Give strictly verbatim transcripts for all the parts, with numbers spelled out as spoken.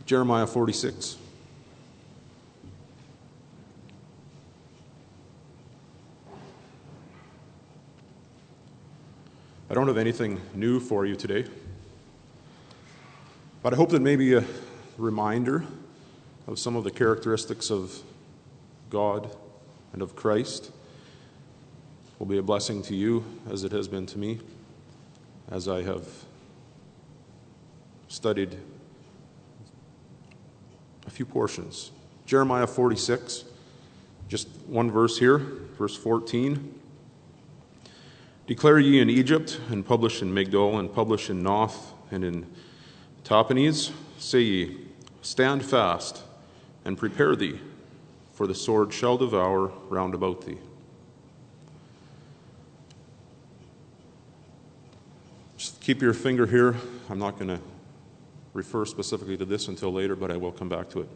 Jeremiah forty-six. I don't have anything new for you today, but I hope that maybe a reminder of some of the characteristics of God and of Christ will be a blessing to you as it has been to me as I have studied a few portions. Jeremiah forty-six, just one verse here, verse fourteen. Declare ye in Egypt, and publish in Migdol, and publish in Noth, and in Tahpanhes. Say ye, stand fast, and prepare thee, for the sword shall devour round about thee. Just keep your finger here. I'm not going to refer specifically to this until later, but I will come back to it.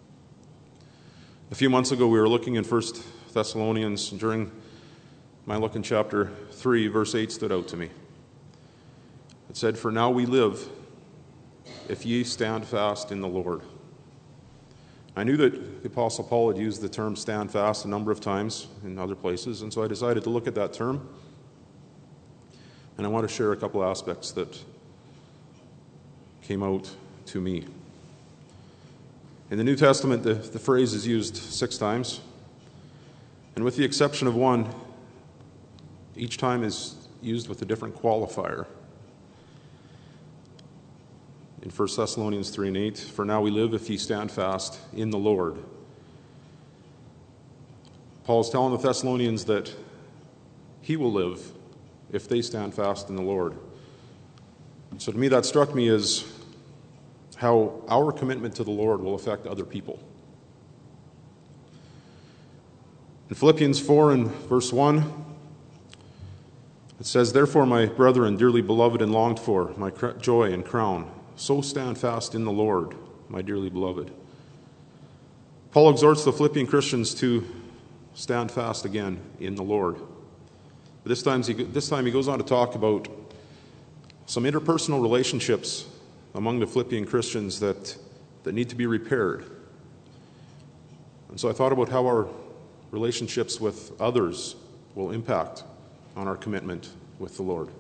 A few months ago, we were looking in First Thessalonians. During my look in chapter three, verse eight stood out to me. It said, "For now we live, if ye stand fast in the Lord." I knew that the Apostle Paul had used the term stand fast a number of times in other places, and so I decided to look at that term. And I want to share a couple aspects that came out to me. In the New Testament, the, the phrase is used six times, and with the exception of one, each time is used with a different qualifier. In First Thessalonians three and eight, "For now we live if ye stand fast in the Lord." Paul is telling the Thessalonians that he will live if they stand fast in the Lord. So to me, that struck me as how our commitment to the Lord will affect other people. In Philippians four and verse one, it says, "Therefore, my brethren, dearly beloved and longed for, my joy and crown, so stand fast in the Lord, my dearly beloved." Paul exhorts the Philippian Christians to stand fast again in the Lord. But this time, he, this time he goes on to talk about some interpersonal relationships among the Philippian Christians that, that need to be repaired. And so I thought about how our relationships with others will impact on our commitment with the Lord.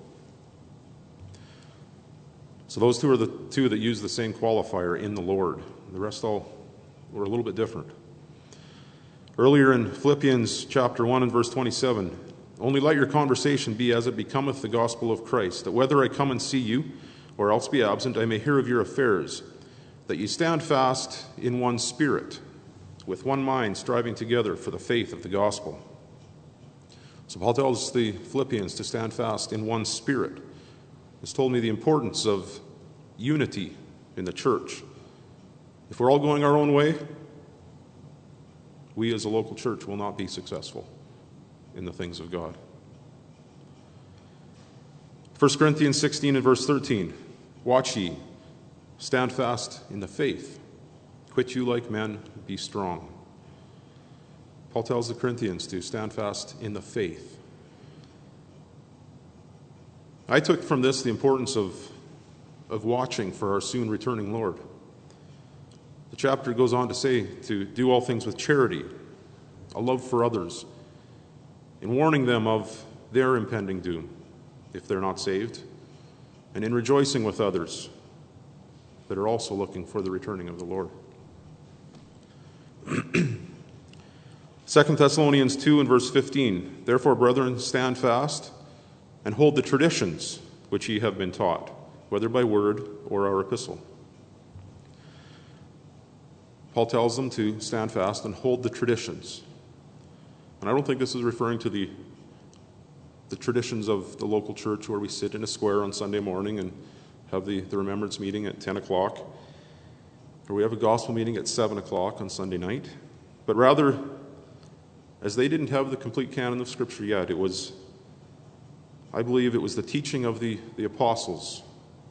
So those two are the two that use the same qualifier, in the Lord. The rest all were a little bit different. Earlier in Philippians chapter one and verse twenty-seven, "Only let your conversation be as it becometh the gospel of Christ, that whether I come and see you, or else be absent, I may hear of your affairs, that ye stand fast in one spirit, with one mind, striving together for the faith of the gospel." So Paul tells the Philippians to stand fast in one spirit. This told me the importance of unity in the church. If we're all going our own way, we as a local church will not be successful in the things of God. First Corinthians sixteen and verse thirteen, "Watch ye, stand fast in the faith, quit you like men, be strong." Paul tells the Corinthians to stand fast in the faith. I took from this the importance of, of watching for our soon returning Lord. The chapter goes on to say to do all things with charity, a love for others, in warning them of their impending doom if they're not saved, and in rejoicing with others that are also looking for the returning of the Lord. Second Thessalonians two and verse fifteen, "Therefore, brethren, stand fast, and hold the traditions which ye have been taught, whether by word or our epistle." Paul tells them to stand fast and hold the traditions. And I don't think this is referring to the, the traditions of the local church where we sit in a square on Sunday morning and have the, the remembrance meeting at ten o'clock, or we have a gospel meeting at seven o'clock on Sunday night. But rather, as they didn't have the complete canon of Scripture yet, it was, I believe it was the teaching of the, the apostles,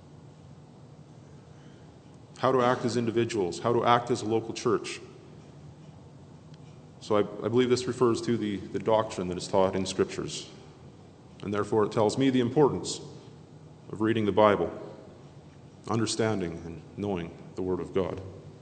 how to act as individuals, how to act as a local church. So I, I believe this refers to the, the doctrine that is taught in Scriptures. And therefore it tells me the importance of reading the Bible, understanding and knowing the Word of God.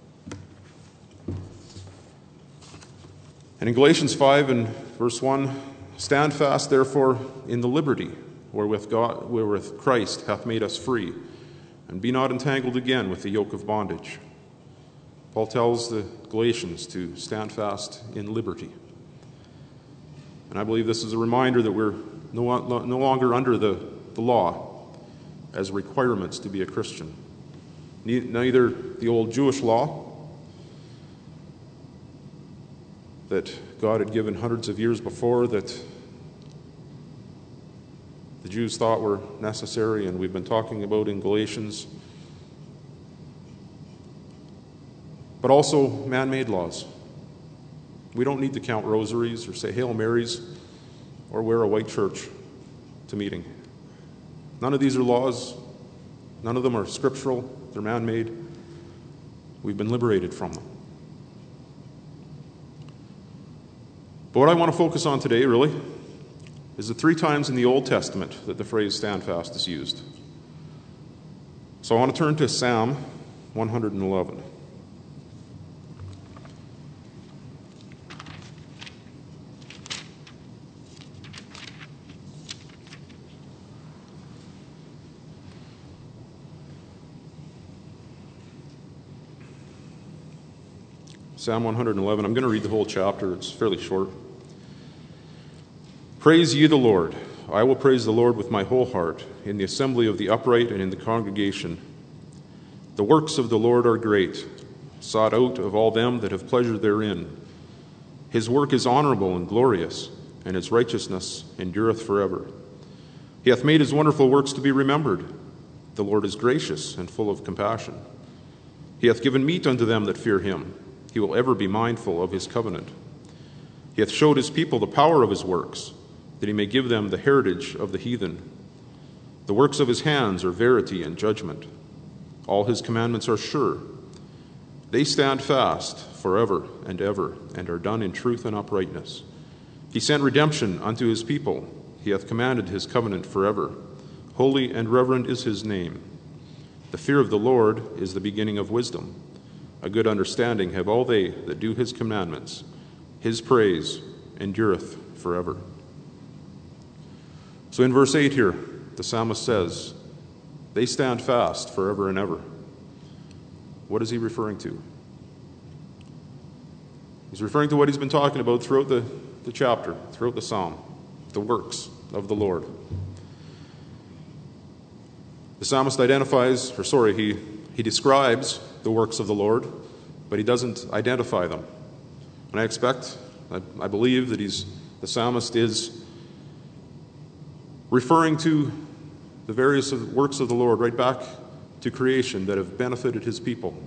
And in Galatians five and verse one, stand fast therefore in the liberty wherewith God, wherewith Christ hath made us free, and be not entangled again with the yoke of bondage. Paul tells the Galatians to stand fast in liberty. And I believe this is a reminder that we're no, no longer under the, the law as requirements to be a Christian. Neither the old Jewish law that God had given hundreds of years before that the Jews thought were necessary, and we've been talking about in Galatians, but also man-made laws. We don't need to count rosaries or say Hail Marys or wear a white church to meeting. None of these are laws. None of them are scriptural. They're man-made. We've been liberated from them. But what I want to focus on today, really, is the three times in the Old Testament that the phrase stand fast is used. So I want to turn to Psalm one eleven. Psalm one eleven. I'm going to read the whole chapter. It's fairly short. Praise ye the Lord. I will praise the Lord with my whole heart, in the assembly of the upright and in the congregation. The works of the Lord are great, sought out of all them that have pleasure therein. His work is honorable and glorious, and his righteousness endureth forever. He hath made his wonderful works to be remembered. The Lord is gracious and full of compassion. He hath given meat unto them that fear him. He will ever be mindful of his covenant. He hath showed his people the power of his works, that he may give them the heritage of the heathen. The works of his hands are verity and judgment. All his commandments are sure. They stand fast forever and ever, and are done in truth and uprightness. He sent redemption unto his people. He hath commanded his covenant forever. Holy and reverend is his name. The fear of the Lord is the beginning of wisdom. A good understanding have all they that do his commandments. His praise endureth forever. So in verse eight here, the psalmist says, they stand fast forever and ever. What is he referring to? He's referring to what he's been talking about throughout the, the chapter, throughout the psalm, the works of the Lord. The psalmist identifies, or sorry, he, he describes the works of the Lord, but he doesn't identify them. And I expect, I, I believe that he's the psalmist is referring to the various works of the Lord right back to creation that have benefited his people.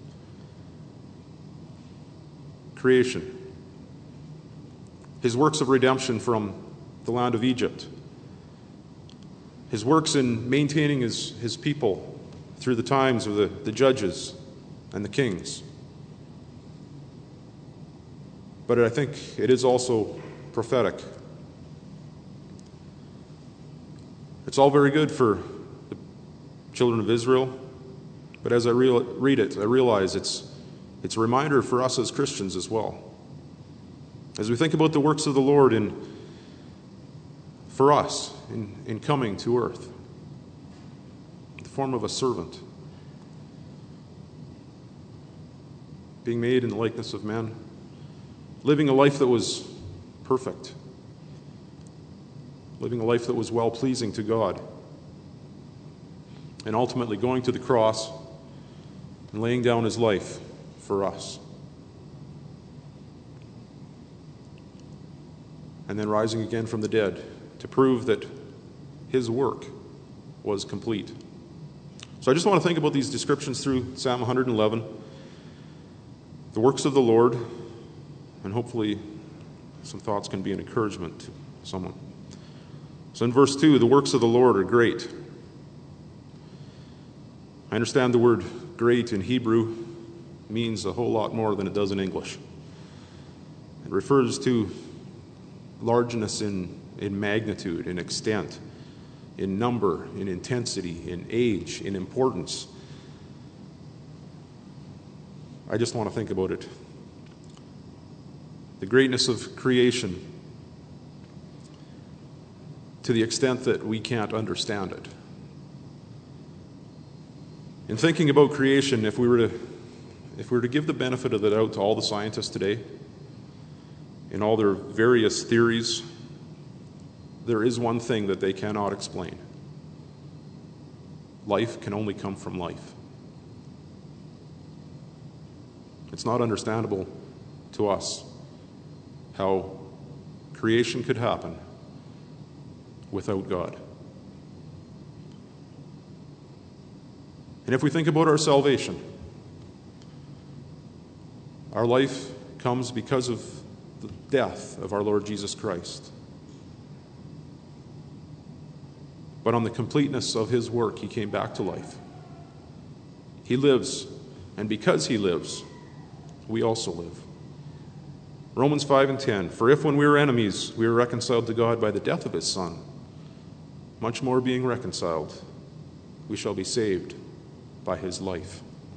Creation. His works of redemption from the land of Egypt. His works in maintaining his, his people through the times of the, the judges and the kings. But I think it is also prophetic. It's all very good for the children of Israel, but as I re- read it, I realize it's, it's a reminder for us as Christians as well. As we think about the works of the Lord in, for us in, in coming to earth, in the form of a servant, being made in the likeness of men, living a life that was perfect, living a life that was well-pleasing to God, and ultimately going to the cross and laying down his life for us. And then rising again from the dead to prove that his work was complete. So I just want to think about these descriptions through Psalm one eleven, the works of the Lord, and hopefully some thoughts can be an encouragement to someone. So in verse two, the works of the Lord are great. I understand the word great in Hebrew means a whole lot more than it does in English. It refers to largeness in, in magnitude, in extent, in number, in intensity, in age, in importance. I just want to think about it the greatness of creation to the extent that we can't understand it. In thinking about creation, if we were to if we were to give the benefit of the doubt to all the scientists today, in all their various theories, there is one thing that they cannot explain. Life can only come from life. It's not understandable to us how creation could happen without God. And if we think about our salvation, our life comes because of the death of our Lord Jesus Christ. But on the completeness of his work, he came back to life. He lives, and because he lives, we also live. Romans five and ten, for if when we were enemies, we were reconciled to God by the death of his Son, much more being reconciled, we shall be saved by his life.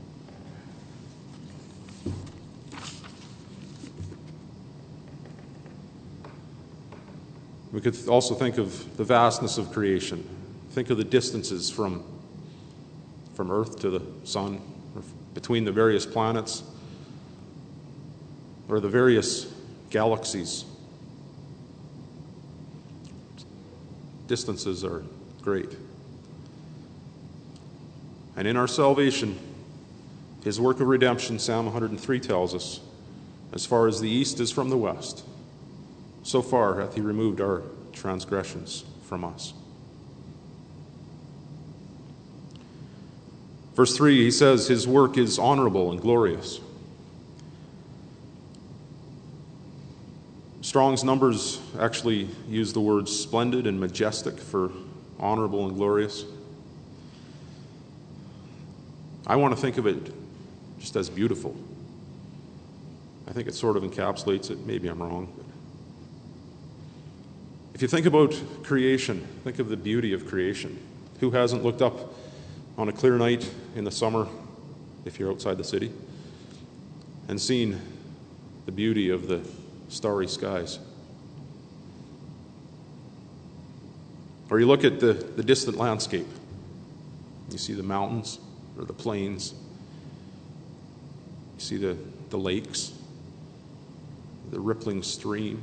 We could also think of the vastness of creation. Think of the distances from, from Earth to the sun, or between the various planets, or the various galaxies. Distances are great. And in our salvation, his work of redemption, Psalm one hundred three tells us, as far as the east is from the west, so far hath he removed our transgressions from us. Verse three, he says his work is honorable and glorious. Strong's Numbers actually use the words splendid and majestic for honorable and glorious. I want to think of it just as beautiful. I think it sort of encapsulates it. Maybe I'm wrong. But if you think about creation, think of the beauty of creation. Who hasn't looked up on a clear night in the summer, if you're outside the city, and seen the beauty of the starry skies? Or you look at the, the distant landscape. You see the mountains or the plains. You see the, the lakes, the rippling stream,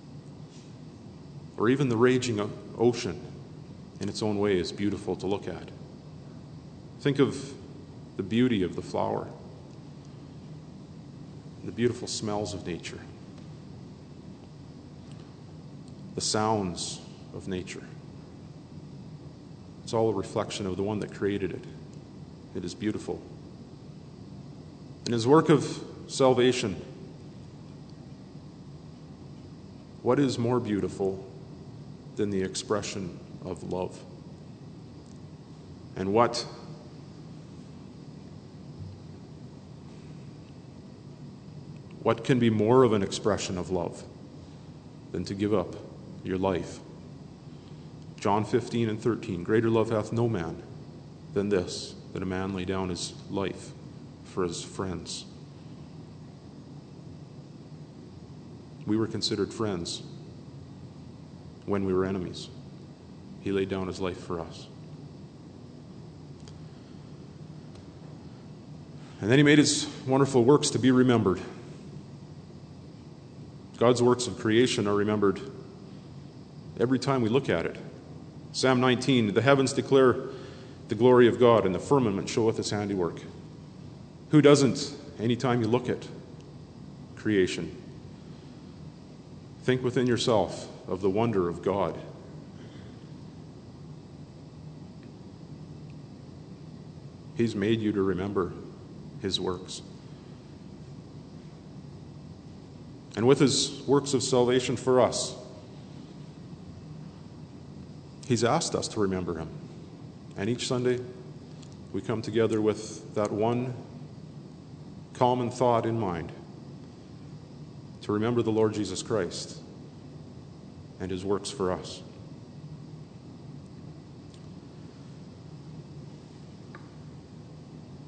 or even the raging ocean in its own way is beautiful to look at. Think of the beauty of the flower, the beautiful smells of nature, the sounds of nature. It's all a reflection of the one that created it. It is beautiful. In his work of salvation, what is more beautiful than the expression of love? And what what can be more of an expression of love than to give up your life? John fifteen and thirteen, greater love hath no man than this, that a man lay down his life for his friends. We were considered friends when we were enemies. He laid down his life for us. And then he made his wonderful works to be remembered. God's works of creation are remembered every time we look at it. Psalm nineteen, the heavens declare the glory of God, and the firmament showeth his handiwork. Who doesn't, anytime you look at creation, think within yourself of the wonder of God? He's made you to remember his works. And with his works of salvation for us, he's asked us to remember him. And each Sunday, we come together with that one common thought in mind, to remember the Lord Jesus Christ and his works for us.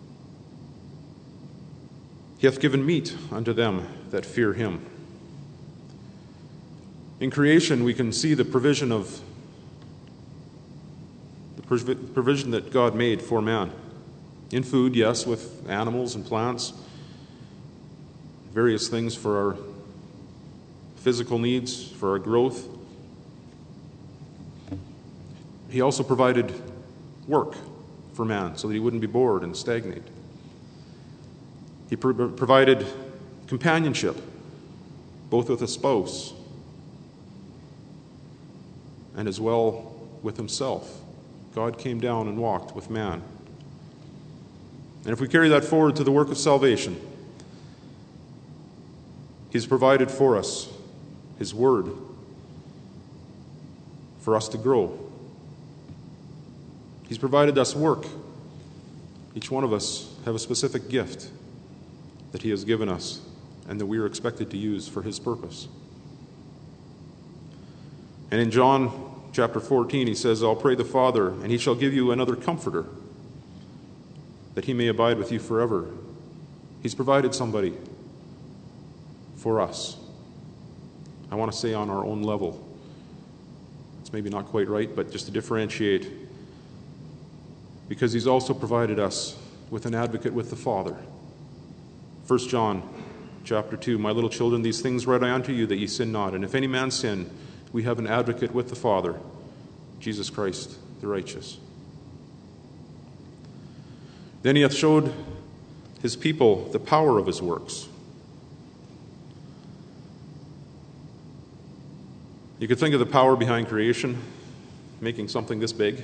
He hath given meat unto them that fear him. In creation, we can see the provision of the provision that God made for man. In food, yes, with animals and plants, various things for our physical needs, for our growth. He also provided work for man so that he wouldn't be bored and stagnate. He pro- provided companionship, both with a spouse and as well with himself. God came down and walked with man. And if we carry that forward to the work of salvation, He's provided for us His Word for us to grow. He's provided us work. Each one of us have a specific gift that He has given us and that we are expected to use for His purpose. And in John chapter fourteen, He says, I'll pray the Father, and He shall give you another Comforter, that He may abide with you forever. He's provided somebody for us. I want to say on our own level. It's maybe not quite right, but just to differentiate, because He's also provided us with an advocate with the Father. First John chapter two, my little children, these things write I unto you, that ye sin not. And if any man sin, we have an advocate with the Father, Jesus Christ the righteous. Then He hath showed His people the power of His works. You could think of the power behind creation, making something this big.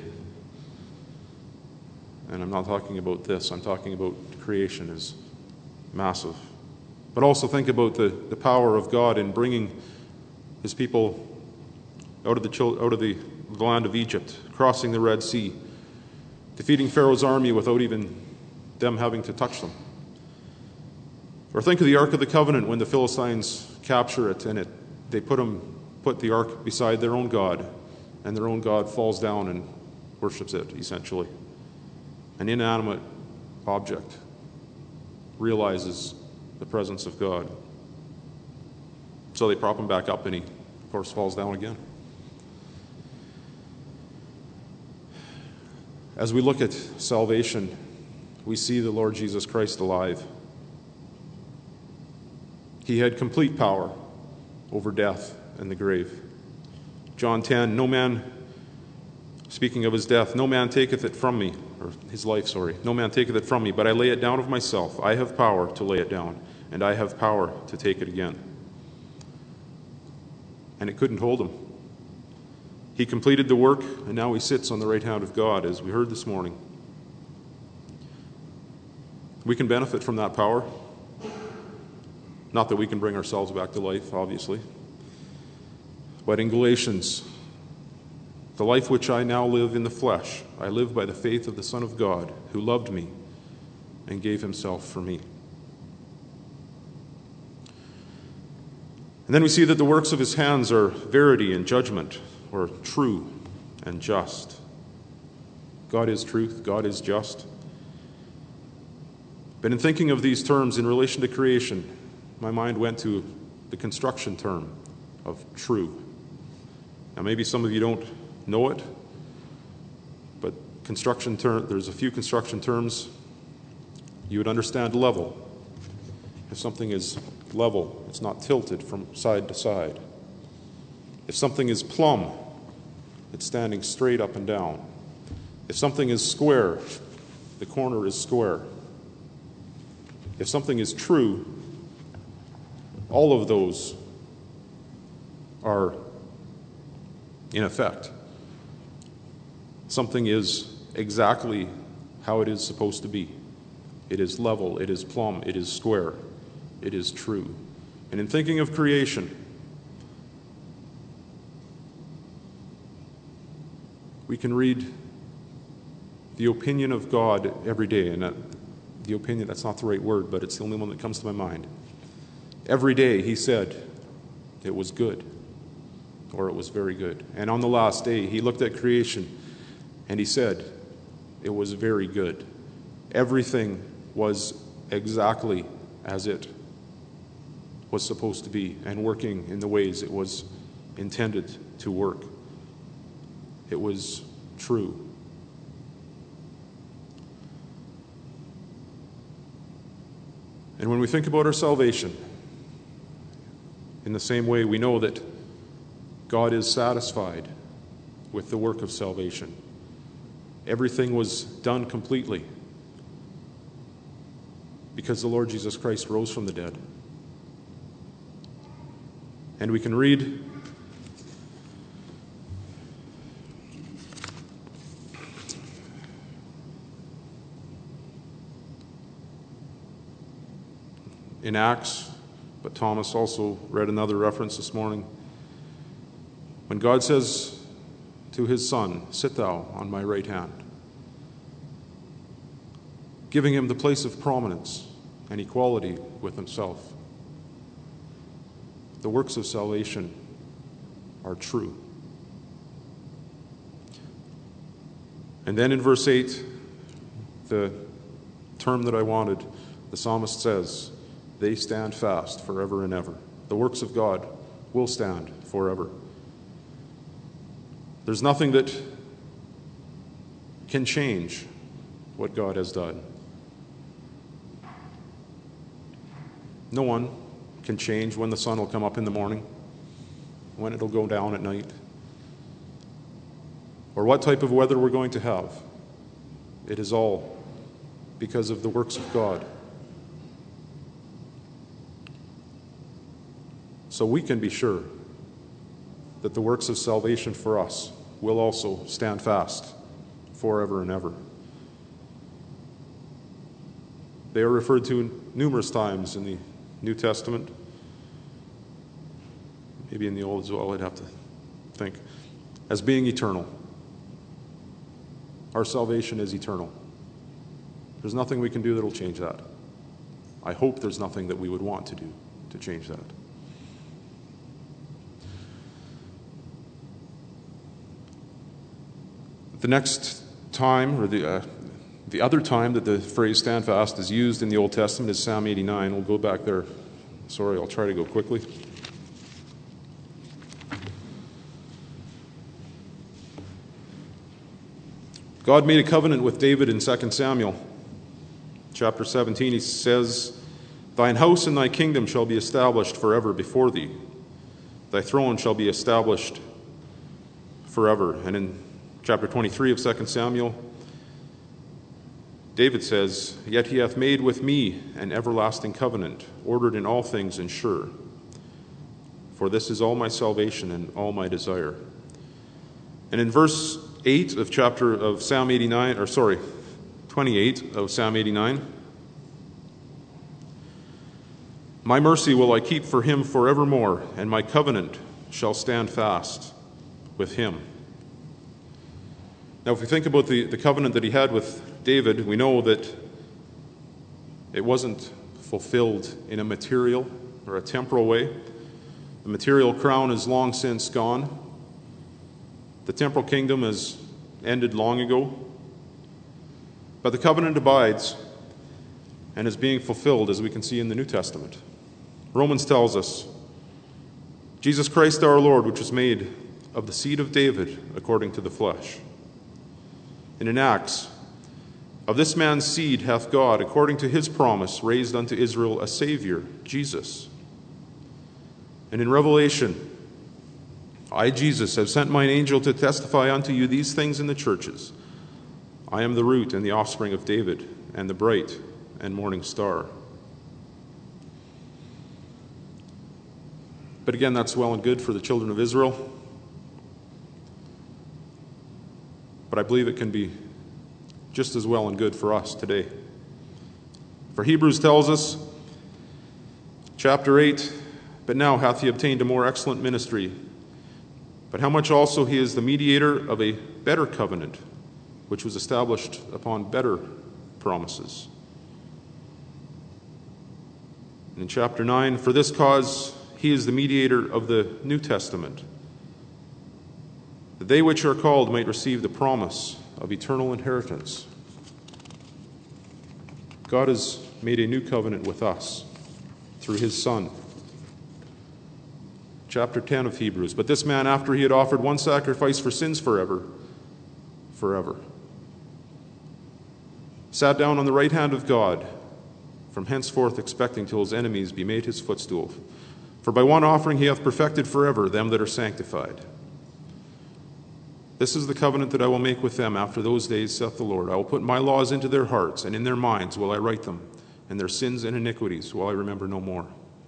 And I'm not talking about this. I'm talking about creation is massive. But also think about the, the power of God in bringing His people out of the out of the, the land of Egypt, crossing the Red Sea, defeating Pharaoh's army without even them having to touch them. Or think of the Ark of the Covenant when the Philistines capture it and it they put them put the ark beside their own God, and their own God falls down and worships it, essentially. An inanimate object realizes the presence of God. So they prop him back up, and he, of course, falls down again. As we look at salvation, we see the Lord Jesus Christ alive. He had complete power over death and the grave. John ten, no man, speaking of his death, no man taketh it from me, or his life, sorry, no man taketh it from me, but I lay it down of myself. I have power to lay it down, and I have power to take it again. And it couldn't hold him. He completed the work, and now he sits on the right hand of God, as we heard this morning. We can benefit from that power. Not that we can bring ourselves back to life, obviously. But in Galatians, the life which I now live in the flesh, I live by the faith of the Son of God, who loved me and gave himself for me. And then we see that the works of his hands are verity and judgment, or true and just. God is truth, God is just. But in thinking of these terms in relation to creation, my mind went to the construction term of true. Now, maybe some of you don't know it, but construction term, there's a few construction terms. You would understand level. If something is level, it's not tilted from side to side. If something is plumb, it's standing straight up and down. If something is square, the corner is square. If something is true, all of those are in effect. Something is exactly how it is supposed to be. It is level, it is plumb, it is square, it is true. And in thinking of creation, we can read the opinion of God every day, and that, the opinion, that's not the right word, but it's the only one that comes to my mind. Every day he said, it was good, or it was very good. And on the last day, he looked at creation and he said, it was very good. Everything was exactly as it was supposed to be and working in the ways it was intended to work. It was true. And when we think about our salvation, in the same way, we know that God is satisfied with the work of salvation. Everything was done completely because the Lord Jesus Christ rose from the dead. And we can read in Acts, but Thomas also read another reference this morning. When God says to his Son, "Sit thou on my right hand," giving him the place of prominence and equality with himself. The works of salvation are true. And then in verse eight, the term that I wanted, the psalmist says, "They stand fast forever and ever." The works of God will stand forever. There's nothing that can change what God has done. No one can change when the sun will come up in the morning, when it'll go down at night, or what type of weather we're going to have. It is all because of the works of God. So we can be sure that the works of salvation for us will also stand fast forever and ever. They are referred to numerous times in the New Testament, maybe in the Old as well, I'd have to think, as being eternal. Our salvation is eternal. There's nothing we can do that will change that. I hope there's nothing that we would want to do to change that. The next time, or the uh, the other time that the phrase "stand fast" is used in the Old Testament is Psalm eighty-nine. We'll go back there. Sorry, I'll try to go quickly. God made a covenant with David in Second Samuel chapter seventeen. He says, "Thine house and thy kingdom shall be established forever before thee. Thy throne shall be established forever." And in chapter twenty-three of Second Samuel, David says, "Yet he hath made with me an everlasting covenant, ordered in all things and sure. For this is all my salvation and all my desire." And in verse eight of chapter of Psalm eighty-nine, or sorry, twenty-eight of Psalm eighty-nine, "My mercy will I keep for him forevermore, and my covenant shall stand fast with him." Now, if we think about the, the covenant that he had with David, we know that it wasn't fulfilled in a material or a temporal way. The material crown is long since gone. The temporal kingdom has ended long ago. But the covenant abides and is being fulfilled, as we can see in the New Testament. Romans tells us, "Jesus Christ our Lord, which was made of the seed of David according to the flesh." And in Acts, "Of this man's seed hath God, according to his promise, raised unto Israel a Savior, Jesus." And in Revelation, "I, Jesus, have sent mine angel to testify unto you these things in the churches. I am the root and the offspring of David, and the bright and morning star." But again, that's well and good for the children of Israel. But I believe it can be just as well and good for us today. For Hebrews tells us, chapter eight, "But now hath he obtained a more excellent ministry, but how much also he is the mediator of a better covenant, which was established upon better promises." And in chapter nine, "For this cause he is the mediator of the New Testament, that they which are called might receive the promise of eternal inheritance." God has made a new covenant with us through his Son. chapter ten of Hebrews. But this man, after he had offered one sacrifice for sins forever, forever, sat down on the right hand of God, from henceforth expecting till his enemies be made his footstool. For by one offering he hath perfected forever them that are sanctified. This is the covenant that I will make with them after those days, saith the Lord. I will put my laws into their hearts, and in their minds will I write them, and their sins and iniquities will I remember no more.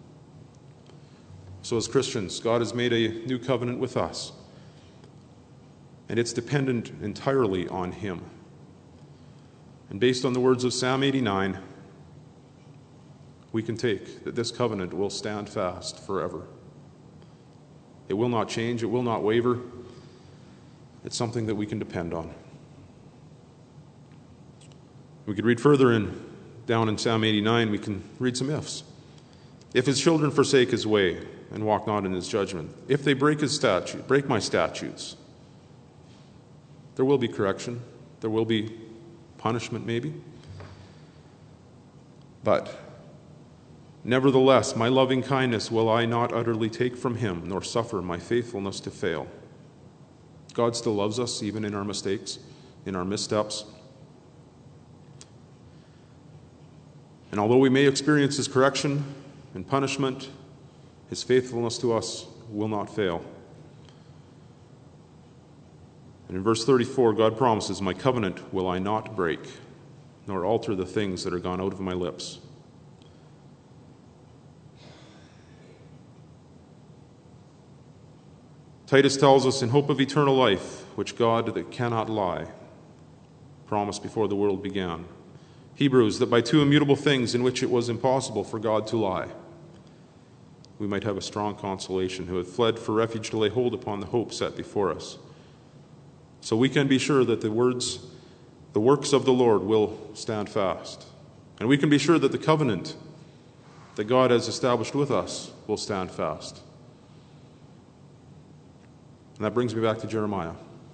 So as Christians, God has made a new covenant with us, and it's dependent entirely on him. And based on the words of Psalm eighty-nine, we can take that this covenant will stand fast forever. It will not change, it will not waver. It's something that we can depend on. We could read further in down in Psalm eighty-nine, we can read some ifs. If his children forsake his way and walk not in his judgment, if they break his statute, break my statutes, there will be correction, there will be punishment maybe. But nevertheless, my loving kindness will I not utterly take from him, nor suffer my faithfulness to fail. God still loves us, even in our mistakes, in our missteps. And although we may experience his correction and punishment, his faithfulness to us will not fail. And in verse thirty-four, God promises, my covenant will I not break, nor alter the things that are gone out of my lips. Titus tells us, in hope of eternal life, which God that cannot lie promised before the world began. Hebrews, that by two immutable things in which it was impossible for God to lie, we might have a strong consolation, who have fled for refuge to lay hold upon the hope set before us. So we can be sure that the words, the works of the Lord will stand fast. And we can be sure that the covenant that God has established with us will stand fast. And that brings me back to Jeremiah.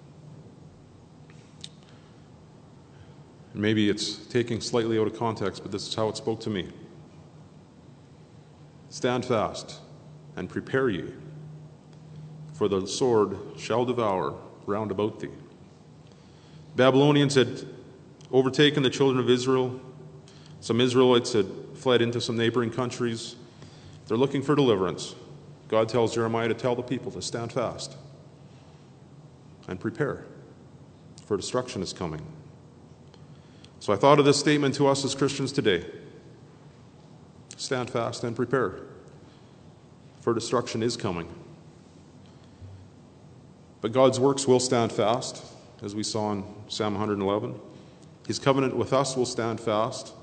And maybe it's taking slightly out of context, but this is how it spoke to me. Stand fast and prepare ye, for the sword shall devour round about thee. Babylonians had overtaken the children of Israel. Some Israelites had fled into some neighboring countries. They're looking for deliverance. God tells Jeremiah to tell the people to stand fast and prepare, for destruction is coming. So I thought of this statement to us as Christians today. Stand fast and prepare, for destruction is coming. But God's works will stand fast, as we saw in Psalm one eleven. His covenant with us will stand fast.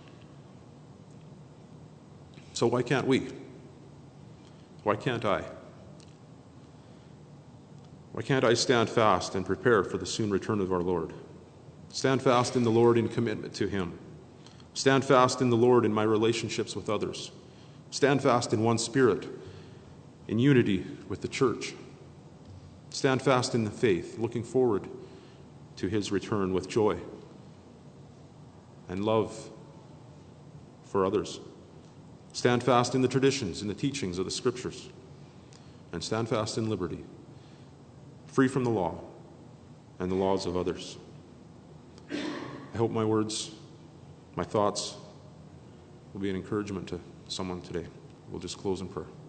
So why can't we? Why can't I? Why can't I stand fast and prepare for the soon return of our Lord? Stand fast in the Lord in commitment to him. Stand fast in the Lord in my relationships with others. Stand fast in one spirit, in unity with the church. Stand fast in the faith, looking forward to his return with joy and love for others. Stand fast in the traditions, in the teachings of the Scriptures. And stand fast in liberty, free from the law and the laws of others. I hope my words, my thoughts will be an encouragement to someone today. We'll just close in prayer.